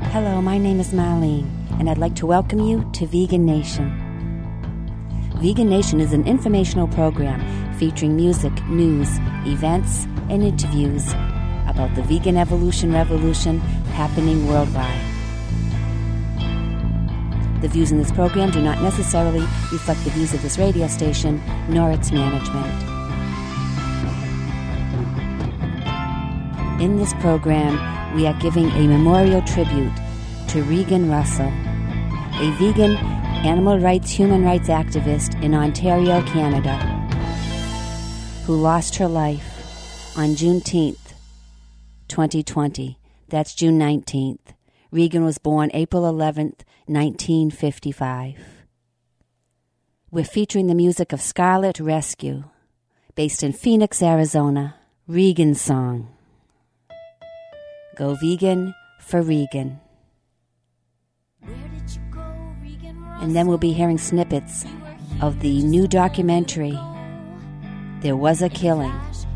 Hello, my name is Marlene, and I'd like to welcome you to Vegan Nation. Vegan Nation is an informational program featuring music, news, events, and interviews about the vegan evolution revolution happening worldwide. The views in this program do not necessarily reflect the views of this radio station, nor its management. In this program, we are giving a memorial tribute to Regan Russell, a vegan animal rights, human rights activist in Ontario, Canada, who lost her life on Juneteenth, 2020. That's June 19th. Regan was born April 11th, 1955. We're featuring the music of Scarlet Rescue, based in Phoenix, Arizona. Regan's song. Go vegan for Regan. And then we'll be hearing snippets of the new documentary, There Was a Killing.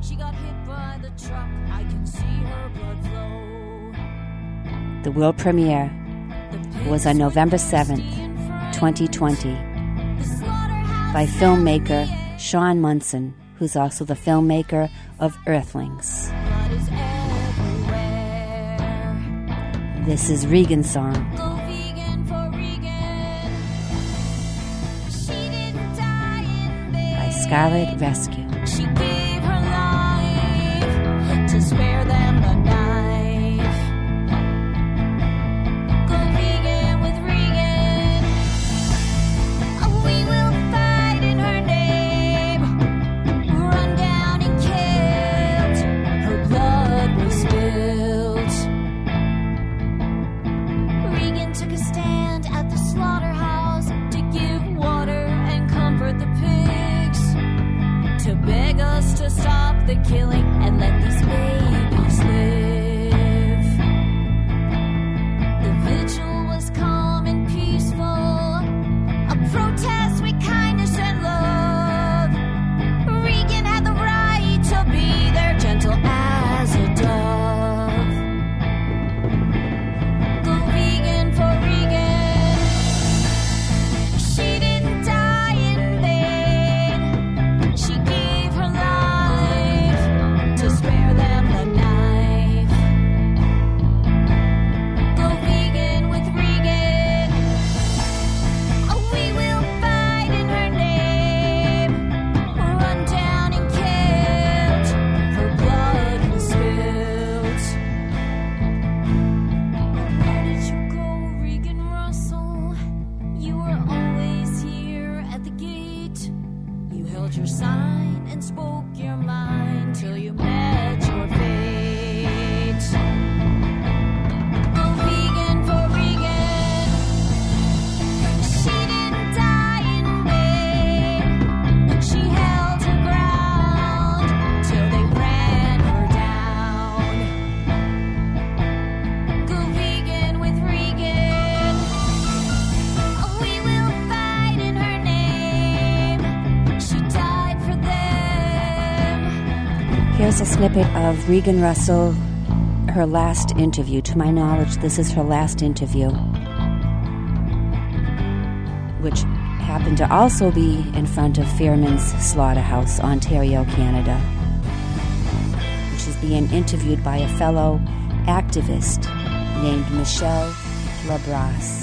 The world premiere was on November 7th, 2020, by filmmaker Sean Munson, who's also the filmmaker of Earthlings. This is Regan's song. By Scarlet Rescue. She gave her life to spare them the knife. Go vegan with Regan. Oh, we will fight in her name. Run down and killed. Her blood was spilled. Regan took a stand at the slaughterhouse to give water and comfort the pigs, to beg us to stop the killing and let these babies live. The vigil was calm and peaceful, a protest with kindness and love. Regan had the right to be there, gentle as a dove. Go vegan for Regan. She didn't die in vain. She gave her life to spare them the knife. Go vegan with Regan. Oh, we will fight in her name. Run down and killed. Her blood was spilled. Where did you go, Regan Russell? You were always here at the gate. You held your sign and spoke your mind till you met your fate. Go vegan for Regan. She didn't die in vain. She held her ground till they ran her down. Go vegan with Regan. Oh, we will fight in her name. She died for them. Here's a snippet of Regan Russell, her last interview. To my knowledge, this is her last interview, which happened to also be in front of Fairman's Slaughterhouse, Ontario, Canada. And she's being interviewed by a fellow activist named Michelle Labras.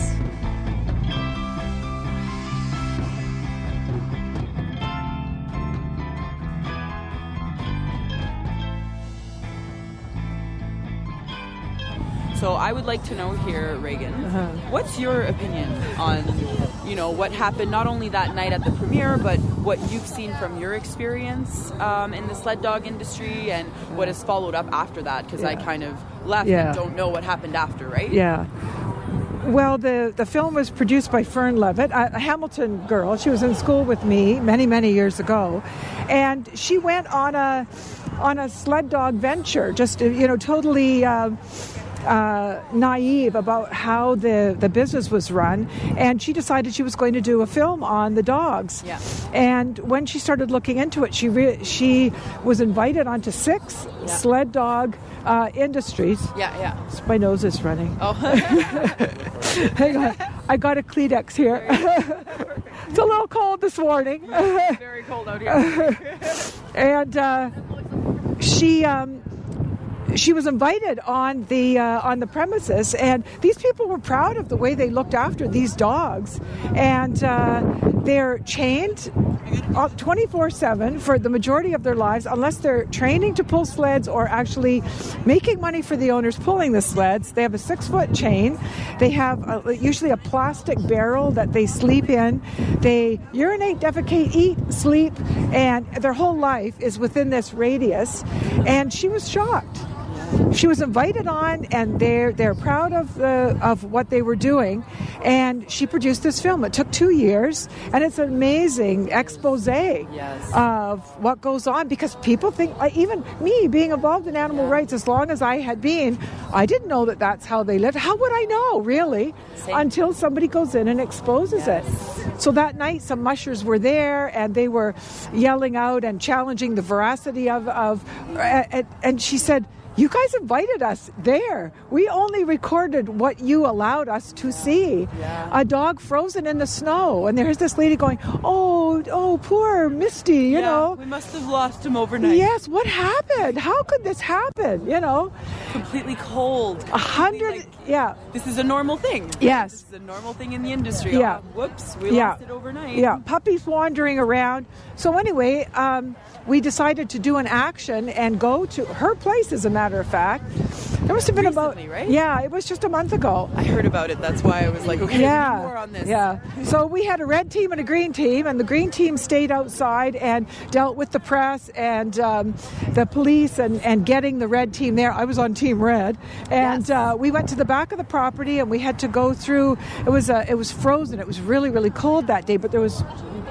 So I would like to know here, Regan, what's your opinion on, what happened not only that night at the premiere, but what you've seen from your experience in the sled dog industry and what has followed up after that? Because I kind of left and don't know what happened after, right? Yeah. Well, the film was produced by Fern Levitt, a Hamilton girl. She was in school with me many, many years ago. And she went on a sled dog venture, just, totally naive about how the business was run, and she decided she was going to do a film on the dogs. Yeah. And when she started looking into it, she was invited onto 6 sled dog industries. Yeah. My nose is running. Oh. Hang on. I got a Kleenex here. It's a little cold this morning. It's very cold out here. And she was invited on the premises, and these people were proud of the way they looked after these dogs. And they're chained 24/7 for the majority of their lives, unless they're training to pull sleds or actually making money for the owners pulling the sleds. They have a 6-foot chain. They have usually a plastic barrel that they sleep in. They urinate, defecate, eat, sleep, and their whole life is within this radius. And she was shocked. She was invited on, and they're proud of what they were doing, and she produced this film. It took 2 years, and it's an amazing expose of what goes on, because people think, even me being involved in animal rights as long as I had been, I didn't know that that's how they lived. How would I know, really? Same. Until somebody goes in and exposes it. So that night, some mushers were there, and they were yelling out and challenging the veracity of and she said, "You guys invited us there. We only recorded what you allowed us to see." Yeah. A dog frozen in the snow. And there's this lady going, oh, poor Misty, you know. We must have lost him overnight. Yes, what happened? How could this happen, you know? Completely cold. 100, This is a normal thing. Yes. This is a normal thing in the industry. Yeah. Oh, whoops, we lost it overnight. Yeah, puppies wandering around. So anyway, we decided to do an action and go to her place, as a matter of fact. There must have been Recently, right? Yeah, it was just a month ago. I heard about it. That's why I was like, okay, we need more on this. Yeah. So we had a red team and a green team, and the green team stayed outside and dealt with the press and the police and getting the red team there. I was on Team Red, and we went to the back of the property, and we had to go through. It was frozen. It was really, really cold that day, but there was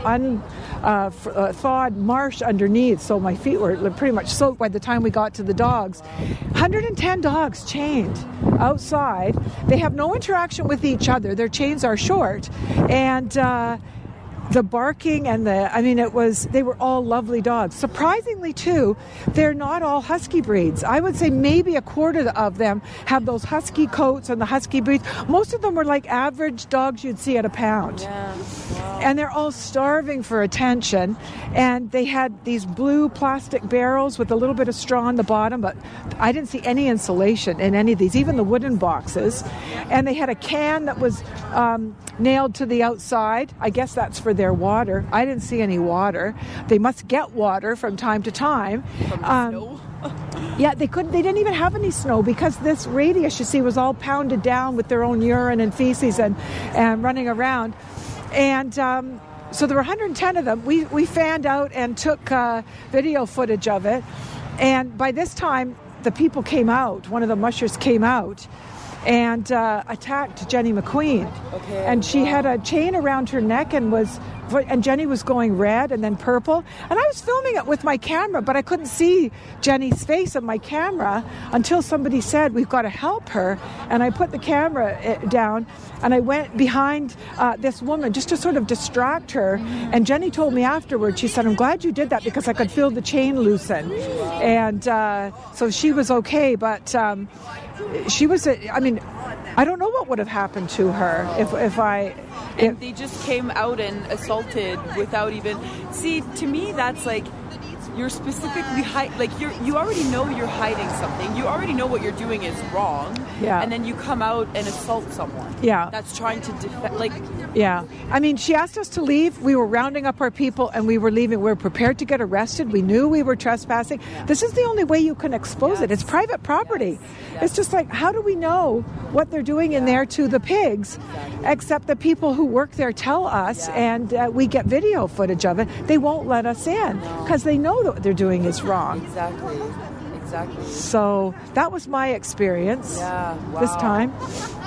thawed marsh underneath, so my feet were pretty much soaked by the time we got to the dogs. 110 dogs chained outside. They have no interaction with each other. Their chains are short, and the barking and they were all lovely dogs. Surprisingly, too, they're not all husky breeds. I would say maybe a quarter of them have those husky coats and the husky breeds. Most of them were like average dogs you'd see at a pound. Yeah. Wow. And they're all starving for attention. And they had these blue plastic barrels with a little bit of straw on the bottom, but I didn't see any insulation in any of these, even the wooden boxes. And they had a can that was nailed to the outside. I guess that's for their water. I didn't see any water. They must get water from time to time. From the snow? Yeah, they didn't even have any snow, because this radius, you see, was all pounded down with their own urine and feces and running around. And so there were 110 of them. We fanned out and took video footage of it. And by this time, the people came out. One of the mushers came out and attacked Jenny McQueen. Okay, and she had a chain around her neck and Jenny was going red and then purple. And I was filming it with my camera, but I couldn't see Jenny's face on my camera until somebody said, "We've got to help her." And I put the camera down and I went behind this woman just to sort of distract her. And Jenny told me afterwards, she said, "I'm glad you did that, because I could feel the chain loosen." And so she was okay, but she was, I don't know what would have happened to her if they just came out and assaulted without even... See, to me, that's like... You're specifically you already know you're hiding something. You already know what you're doing is wrong. Yeah. And then you come out and assault someone. Yeah. That's trying to defend. Yeah. She asked us to leave. We were rounding up our people and we were leaving. We were prepared to get arrested. We knew we were trespassing. Yeah. This is the only way you can expose it. It's private property. Yes. It's just like, how do we know what they're doing in there to the pigs? Exactly. Except the people who work there tell us, and we get video footage of it. They won't let us in because they know that what they're doing is wrong. Exactly. So that was my experience this time.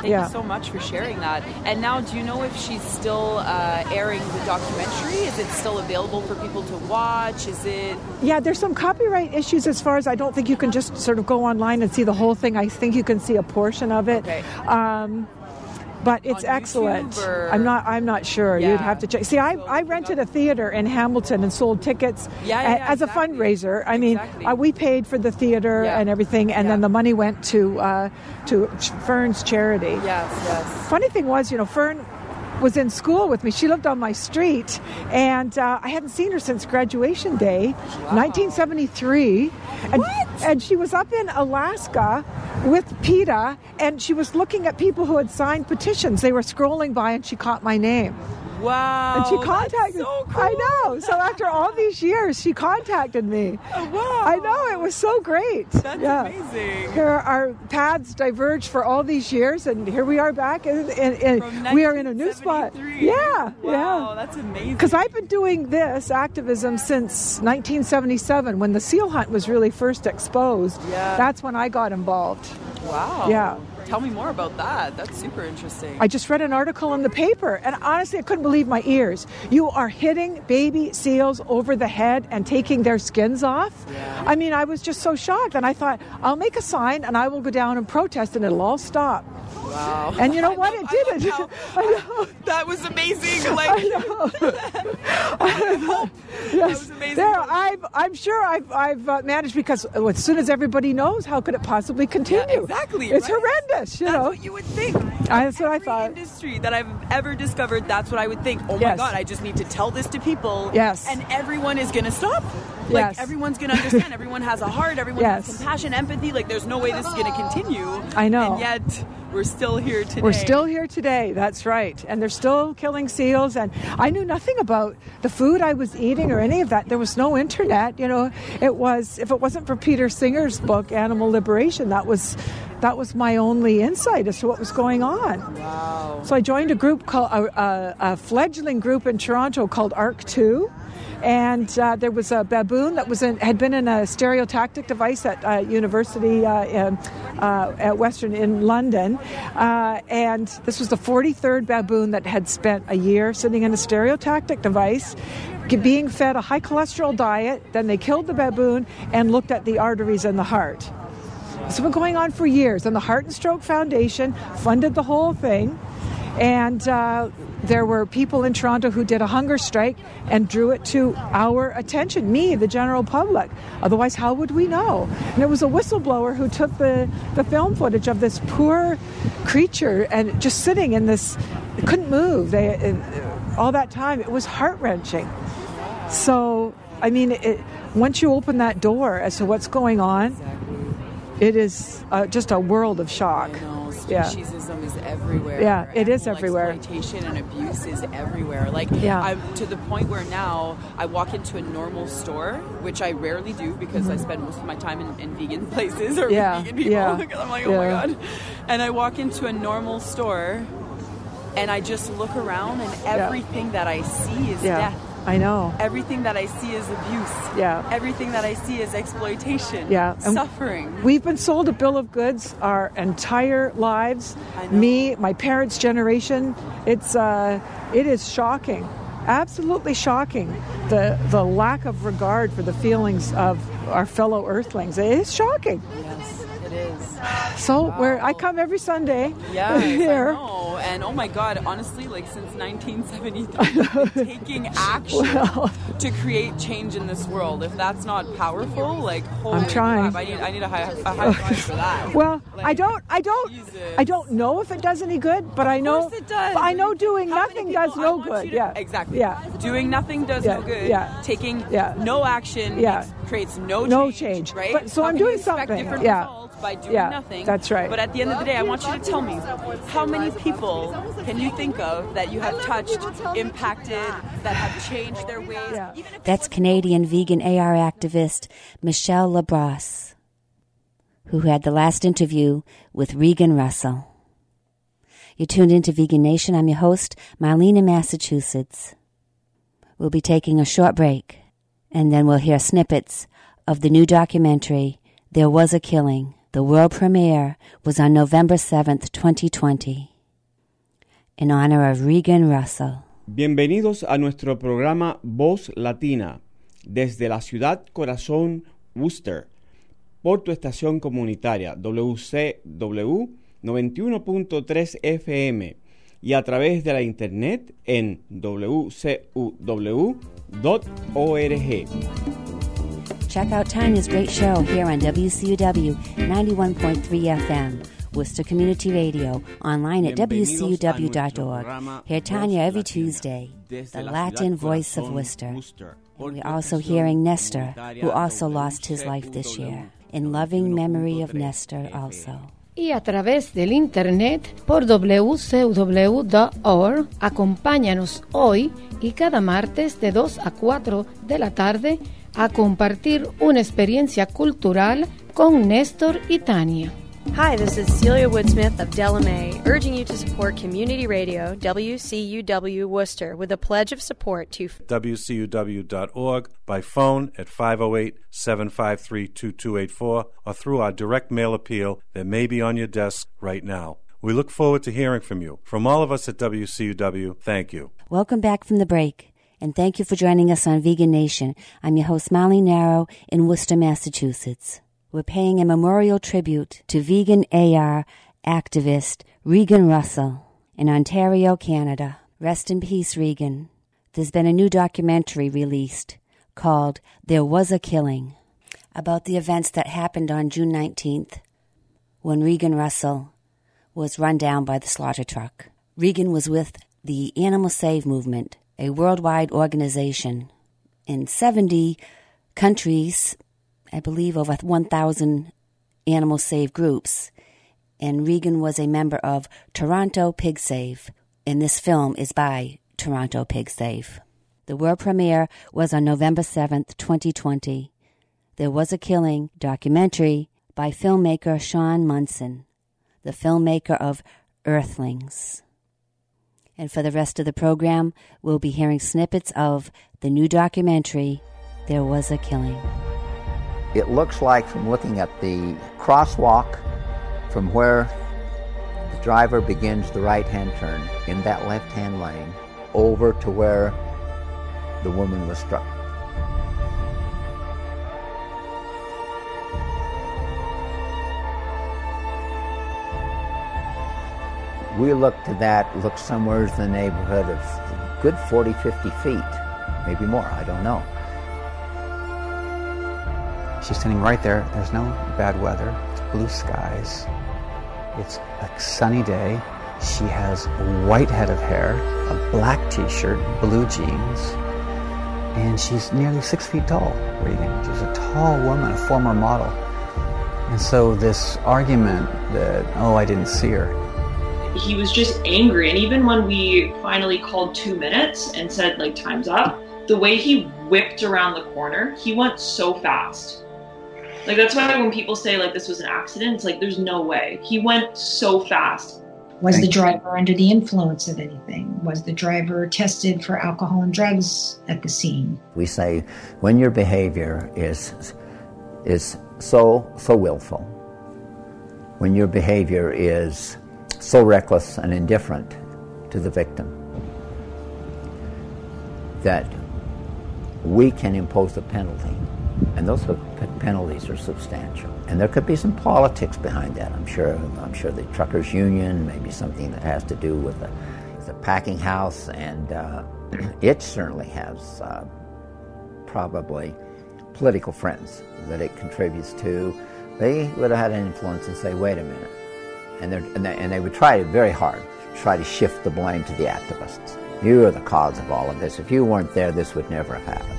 Thank you so much for sharing that. And now, do you know if she's still airing the documentary? Is it still available for people to watch? Is it... Yeah, there's some copyright issues as far as I don't think you can just sort of go online and see the whole thing. I think you can see a portion of it. Okay. But it's excellent. I'm not sure. Yeah. You'd have to check. See, I rented a theater in Hamilton and sold tickets as a fundraiser. I mean, we paid for the theater and everything, and then the money went to Fern's charity. Yes. Funny thing was, Fern was in school with me. She lived on my street, and I hadn't seen her since graduation day, 1973. And she was up in Alaska with PETA, and she was looking at people who had signed petitions. They were scrolling by, and she caught my name. Wow. And she contacted me. So cool. I know. So after all these years, she contacted me. Oh, wow. I know. It was so great. That's amazing. Our paths diverged for all these years, and here we are back, and we are in a new spot. Yeah. Wow, that's amazing. Because I've been doing this activism since 1977, when the seal hunt was really first exposed. Yeah. That's when I got involved. Wow. Yeah. Tell me more about that. That's super interesting. I just read an article in the paper, and honestly, I couldn't believe my ears. You are hitting baby seals over the head and taking their skins off? Yeah. I mean, I was just so shocked, and I thought, I'll make a sign, and I will go down and protest, and it'll all stop. Wow. And you know what? It didn't. I know. That was amazing. I know. Yes. That was amazing. There, I'm sure I've managed, because as soon as everybody knows, how could it possibly continue? Yeah, exactly. It's right? horrendous, That's what you would think. That's what I thought. Every industry that I've ever discovered, that's what I would think. Oh my God, I just need to tell this to people. Yes. And everyone is going to stop. Like, everyone's going to understand. Everyone has a heart. Everyone has compassion, empathy. Like, there's no way this is going to continue. I know. And yet, we're still here today. We're still here today. That's right. And they're still killing seals. And I knew nothing about the food I was eating or any of that. There was no internet. It was, if it wasn't for Peter Singer's book, Animal Liberation, that was my only insight as to what was going on. Wow. So I joined a group called a fledgling group in Toronto called ARC 2. And there was a baboon that had been in a stereotactic device at university at Western in London. And this was the 43rd baboon that had spent a year sitting in a stereotactic device, being fed a high cholesterol diet. Then they killed the baboon and looked at the arteries and the heart. It's been going on for years. And the Heart and Stroke Foundation funded the whole thing. And there were people in Toronto who did a hunger strike and drew it to our attention, me, the general public. Otherwise, how would we know? And it was a whistleblower who took the film footage of this poor creature and just sitting in this, couldn't move all that time. It was heart-wrenching. So, I mean, once you open that door as to what's going on, it is just a world of shock. I know. Speciesism is everywhere. Yeah, it is everywhere. Exploitation and abuse is everywhere. I'm to the point where now I walk into a normal store, which I rarely do because I spend most of my time in vegan places or with vegan people. Because I'm like, oh my God. And I walk into a normal store and I just look around and everything that I see is death. I know. Everything that I see is abuse. Yeah. Everything that I see is exploitation. Yeah. Suffering. We've been sold a bill of goods our entire lives. Me, my parents' generation. It is shocking. Absolutely shocking. The lack of regard for the feelings of our fellow earthlings. It is shocking. Yes, it is. So I come every Sunday. Yeah, here. I know. And oh my God, honestly, since 1973, taking action to create change in this world. If that's not powerful, holy I'm trying. crap, I need a high five for that. Well, I don't know if it does any good, but I know it does. I know doing nothing does no good. Exactly. Yeah. Doing nothing does no good. Yeah. Taking no action creates no change. Right. But so How I'm can doing you expect something. different results by doing nothing. That's right. But at the end of the day, I want you to tell me, how many people can you think of that you have touched, impacted, that have changed their ways? Yeah. That's Canadian vegan AR activist Michelle LaBrosse, who had the last interview with Regan Russell. You're tuned into Vegan Nation. I'm your host, Marlene in Massachusetts. We'll be taking a short break, and then we'll hear snippets of the new documentary, There Was a Killing, The world premiere was on November 7th, 2020, in honor of Regan Russell. Bienvenidos a nuestro programa Voz Latina, desde la ciudad corazón Worcester, por tu estación comunitaria WCW 91.3 FM y a través de la internet en wcuw.org. Check out Tanya's great show here on WCUW 91.3 FM, Worcester Community Radio, online at wcuw.org. Hear Tanya every Tuesday, the Latin voice of Worcester. And we're also hearing Nestor, who also lost his life this year, in loving memory of Nestor also. Y a través del internet por wcuw.org. Acompáñanos hoy y cada martes de 2 a 4 de la tarde a compartir una experiencia cultural con Néstor y Tania. Hi, this is Celia Woodsmith of Delamay, urging you to support Community Radio, WCUW Worcester, with a pledge of support to WCUW.org by phone at 508-753-2284 or through our direct mail appeal that may be on your desk right now. We look forward to hearing from you. From all of us at WCUW, thank you. Welcome back from the break, and thank you for joining us on Vegan Nation. I'm your host, Molly Narrow, in Worcester, Massachusetts. We're paying a memorial tribute to vegan AR activist Regan Russell in Ontario, Canada. Rest in peace, Regan. There's been a new documentary released called There Was a Killing, about the events that happened on June 19th when Regan Russell was run down by the slaughter truck. Regan was with the Animal Save Movement, a worldwide organization in 70 countries, I believe over 1,000 animal save groups, and Regan was a member of Toronto Pig Save, and this film is by Toronto Pig Save. The world premiere was on November 7th, 2020. There Was a Killing documentary by filmmaker Sean Munson, the filmmaker of Earthlings. And for the rest of the program, we'll be hearing snippets of the new documentary, There Was a Killing. It looks like, from looking at the crosswalk, from where the driver begins the right-hand turn in that left-hand lane, over to where the woman was struck. We looked to that, looked somewhere in the neighborhood of good 40, 50 feet, maybe more, I don't know. She's standing right there. There's no bad weather. It's blue skies. It's a sunny day. She has a white head of hair, a black t-shirt, blue jeans, and she's nearly 6 feet tall, Regan. She's a tall woman, a former model. And so this argument that, oh, I didn't see her. He was just angry, and even when we finally called 2 minutes and said, like, time's up, the way he whipped around the corner, he went so fast. Like, that's why when people say, like, this was an accident, it's like, there's no way. He went so fast. Was the driver under the influence of anything? Was the driver tested for alcohol and drugs at the scene? We say when your behavior is so willful, when your behavior is so reckless and indifferent to the victim, that we can impose a penalty. And those penalties are substantial. And there could be some politics behind that, I'm sure. I'm sure the truckers' union, maybe something that has to do with the packing house, and it certainly has probably political friends that it contributes to. They would have had an influence and say, wait a minute. And they would try very hard to try to shift the blame to the activists. You are the cause of all of this. If you weren't there, this would never have happened.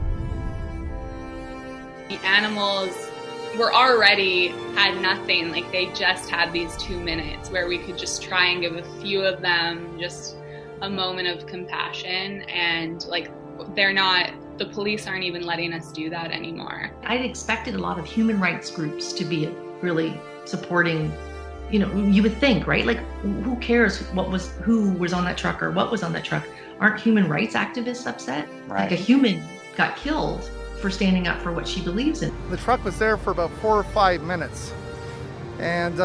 The animals were already had nothing. Like, they just had these 2 minutes where we could just try and give a few of them just a moment of compassion. And, like, the police aren't even letting us do that anymore. I'd expected a lot of human rights groups to be really supporting, you know, you would think, right? Like, who cares who was on that truck or what was on that truck? Aren't human rights activists upset? Right. Like, a human got killed for standing up for what she believes in. The truck was there for about 4 or 5 minutes, And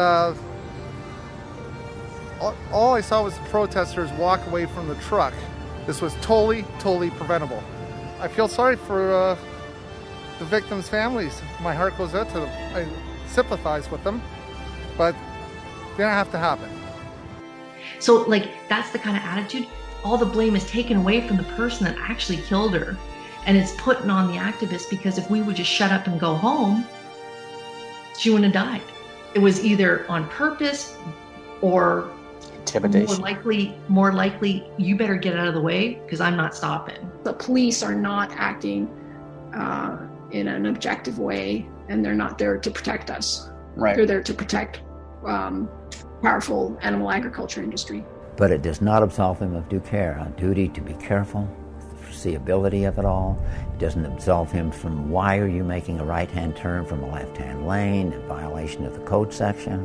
all I saw was the protesters walk away from the truck. This was totally preventable. I feel sorry for the victims' families. My heart goes out to them. I sympathize with them, but it didn't have to happen. So, like, that's the kind of attitude. All the blame is taken away from the person that actually killed her, and it's put on the activist, because if we would just shut up and go home, she wouldn't have died. It was either on purpose or intimidation. More likely, you better get out of the way because I'm not stopping. The police are not acting in an objective way, and they're not there to protect us. Right. They're there to protect powerful animal agriculture industry. But it does not absolve him of due care, a duty to be careful, the foreseeability of it all. It doesn't absolve him from why are you making a right-hand turn from a left-hand lane in violation of the code section.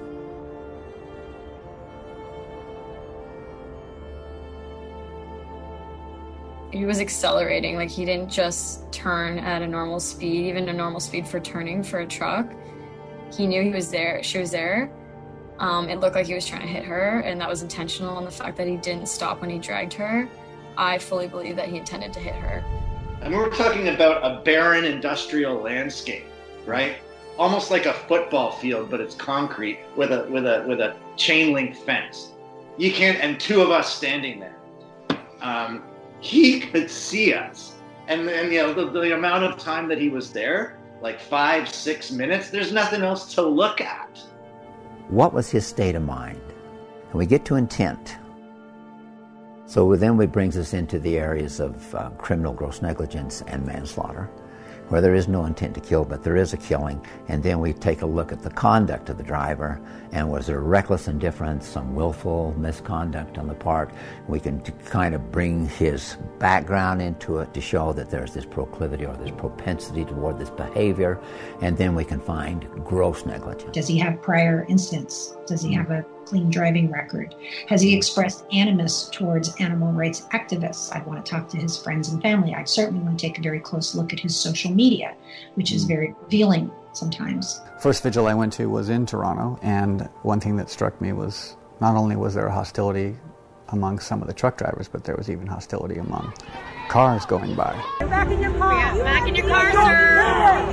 He was accelerating, like he didn't just turn at a normal speed, even a normal speed for turning for a truck. He knew he was there, she was there. It looked like he was trying to hit her, and that was intentional. And the fact that he didn't stop when he dragged her, I fully believe that he intended to hit her. And we're talking about a barren industrial landscape, right? Almost like a football field, but it's concrete with a chain link fence. You can't, and two of us standing there. He could see us, and you know the amount of time that he was there, like 5-6 minutes. There's nothing else to look at. What was his state of mind? And we get to intent. So then it brings us into the areas of criminal gross negligence and manslaughter, where there is no intent to kill, but there is a killing. And then we take a look at the conduct of the driver, and was there reckless indifference, some willful misconduct on the part. We can kind of bring his background into it to show that there's this proclivity or this propensity toward this behavior, and then we can find gross negligence. Does he have prior incidents? Does he have a clean driving record? Has he expressed animus towards animal rights activists? I'd want to talk to his friends and family. I'd certainly want to take a very close look at his social media, which is very revealing sometimes. First vigil I went to was in Toronto, and one thing that struck me was not only was there a hostility among some of the truck drivers, but there was even hostility among cars going by. Get back in your car! Yeah, back in your car, sir!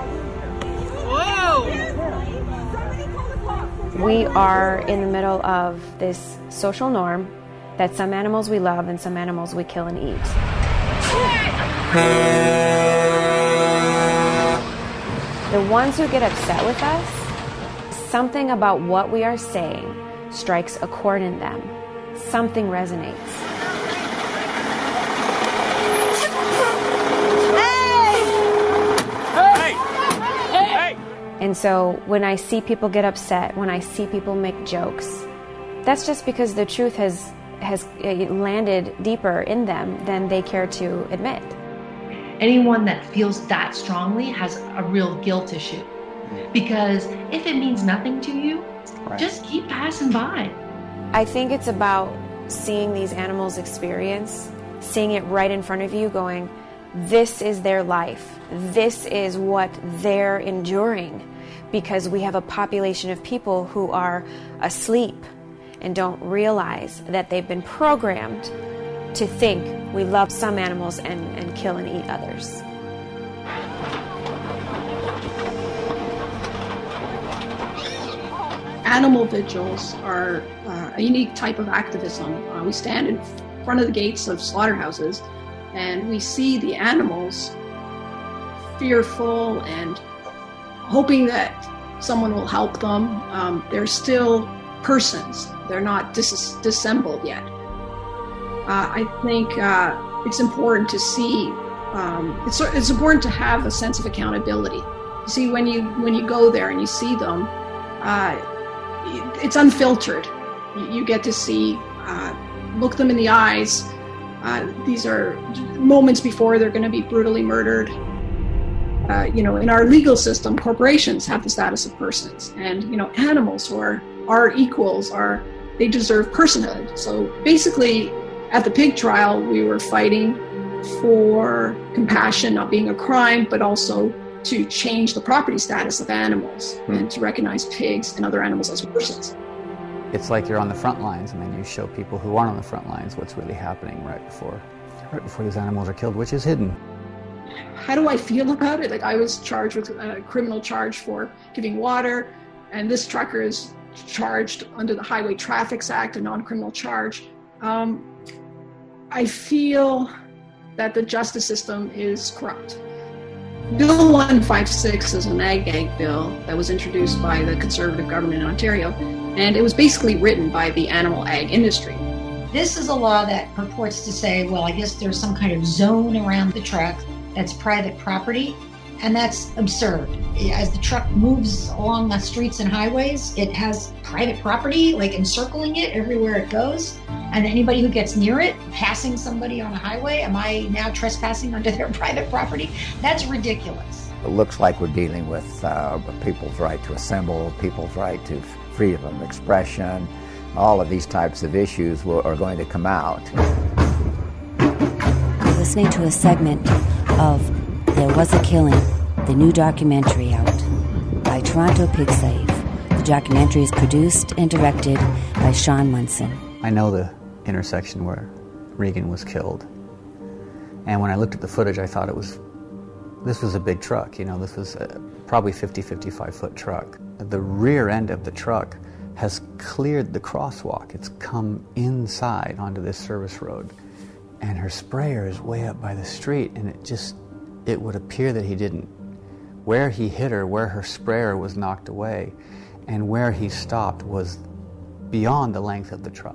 Whoa! We are in the middle of this social norm that some animals we love and some animals we kill and eat. The ones who get upset with us, something about what we are saying strikes a chord in them. Something resonates. And so when I see people get upset, when I see people make jokes, that's just because the truth has landed deeper in them than they care to admit. Anyone that feels that strongly has a real guilt issue. Because if it means nothing to you, just keep passing by. I think it's about seeing these animals experience, seeing it right in front of you, going, this is their life. This is what they're enduring, because we have a population of people who are asleep and don't realize that they've been programmed to think we love some animals and kill and eat others. Animal vigils are a unique type of activism. We stand in front of the gates of slaughterhouses and we see the animals fearful and hoping that someone will help them. They're still persons. They're not disassembled yet. I think it's important to see. It's important to have a sense of accountability. You see, when you go there and you see them, it's unfiltered. You get to see, look them in the eyes. These are moments before they're going to be brutally murdered. In our legal system, corporations have the status of persons, and animals who are our equals they deserve personhood. So basically, at the pig trial, we were fighting for compassion not being a crime, but also to change the property status of animals and to recognize pigs and other animals as persons. It's like you're on the front lines, and then you show people who aren't on the front lines what's really happening right before these animals are killed, which is hidden. How do I feel about it? Like, I was charged with a criminal charge for giving water, and this trucker is charged under the Highway Traffic Act, a non-criminal charge. I feel that the justice system is corrupt. Bill 156 is an ag bill that was introduced by the Conservative government in Ontario, and it was basically written by the animal ag industry. This is a law that purports to say, well, I guess there's some kind of zone around the truck that's private property, and that's absurd. As the truck moves along the streets and highways, it has private property, like encircling it everywhere it goes, and anybody who gets near it, passing somebody on a highway, am I now trespassing onto their private property? That's ridiculous. It looks like we're dealing with people's right to assemble, people's right to freedom of expression. All of these types of issues are going to come out. You're listening to a segment of There Was a Killing, the new documentary out by Toronto Pig Save. The documentary is produced and directed by Sean Munson. I know the intersection where Regan was killed. And when I looked at the footage, I thought this was a big truck. This was probably 55 foot truck. The rear end of the truck has cleared the crosswalk. It's come inside onto this service road. And her sprayer is way up by the street, and it would appear that he didn't. Where he hit her, where her sprayer was knocked away, and where he stopped was beyond the length of the truck.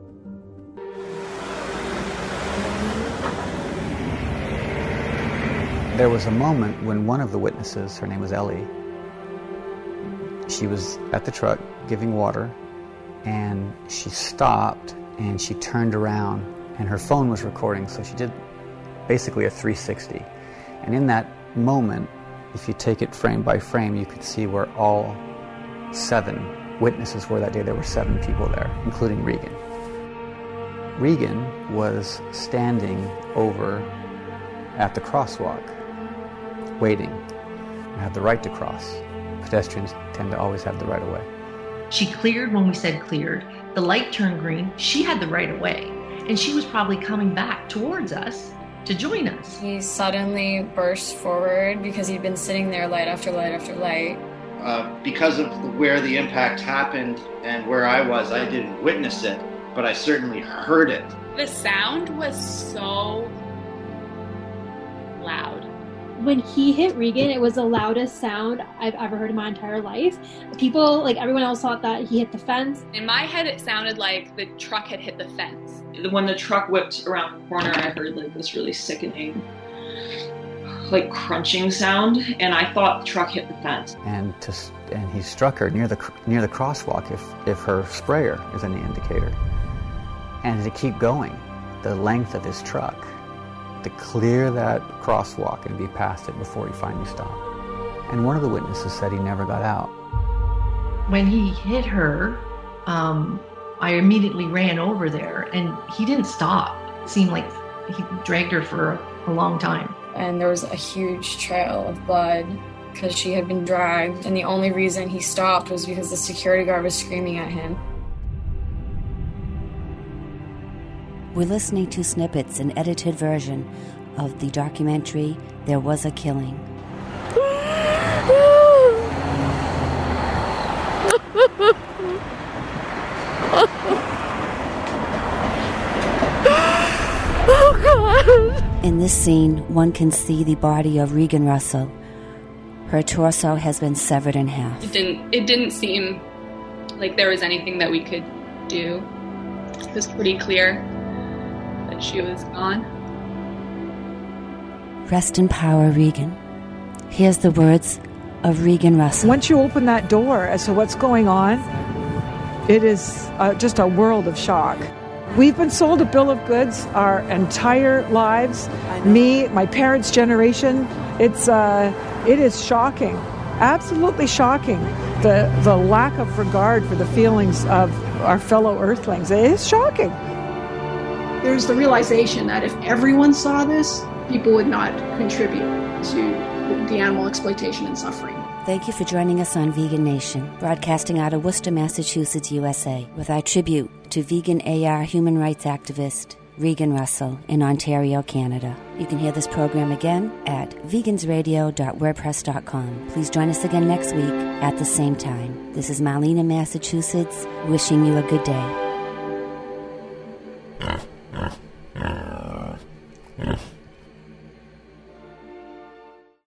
There was a moment when one of the witnesses, her name was Ellie, she was at the truck giving water, and she stopped and she turned around, and her phone was recording, so she did basically a 360. And in that moment, if you take it frame by frame, you could see where all 7 witnesses were that day. There were 7 people there, including Regan. Regan was standing over at the crosswalk, waiting. You have the right to cross. Pedestrians tend to always have the right of way. She cleared when we said cleared. The light turned green. She had the right of way. And she was probably coming back towards us to join us. He suddenly burst forward because he'd been sitting there light after light after light. Because of where the impact happened and where I was, I didn't witness it, but I certainly heard it. The sound was so loud. When he hit Regan, it was the loudest sound I've ever heard in my entire life. People, everyone else thought that he hit the fence. In my head, it sounded like the truck had hit the fence. When the truck whipped around the corner, I heard this really sickening, crunching sound, and I thought the truck hit the fence. And he struck her near the crosswalk, if her sprayer is any indicator. And to keep going, the length of his truck, to clear that crosswalk and be past it before he finally stopped. And one of the witnesses said he never got out. When he hit her, I immediately ran over there, and he didn't stop. It seemed like he dragged her for a long time. And there was a huge trail of blood because she had been dragged, and the only reason he stopped was because the security guard was screaming at him. We're listening to snippets, an edited version of the documentary There Was a Killing. In this scene, one can see the body of Regan Russell. Her torso has been severed in half. It didn't seem like there was anything that we could do. It was pretty clear that she was gone. Rest in power, Regan. Here's the words of Regan Russell. Once you open that door as to what's going on, it is just a world of shock. We've been sold a bill of goods our entire lives. Me, my parents' generation. It is shocking, absolutely shocking. The lack of regard for the feelings of our fellow Earthlings. It is shocking. There's the realization that if everyone saw this, people would not contribute to the animal exploitation and suffering. Thank you for joining us on Vegan Nation, broadcasting out of Worcester, Massachusetts, USA, with our tribute to vegan AR human rights activist Regan Russell in Ontario, Canada. You can hear this program again at vegansradio.wordpress.com. Please join us again next week at the same time. This is Marlene in Massachusetts, wishing you a good day.